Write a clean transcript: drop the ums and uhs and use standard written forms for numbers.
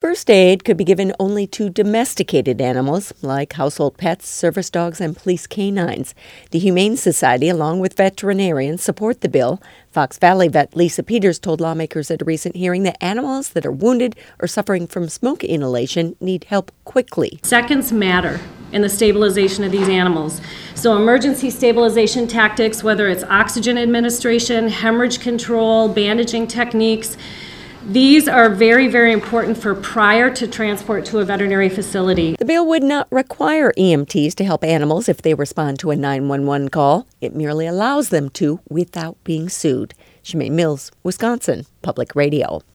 First aid could be given only to domesticated animals, like household pets, service dogs, and police canines. The Humane Society, along with veterinarians, support the bill. Fox Valley vet Lisa Peters told lawmakers at a recent hearing that animals that are wounded or suffering from smoke inhalation need help quickly. Seconds matter in the stabilization of these animals. So emergency stabilization tactics, whether it's oxygen administration, hemorrhage control, bandaging techniques, these are very, very important for prior to transport to a veterinary facility. The bill would not require EMTs to help animals if they respond to a 911 call. It merely allows them to without being sued. Shemaine Mills, Wisconsin Public Radio.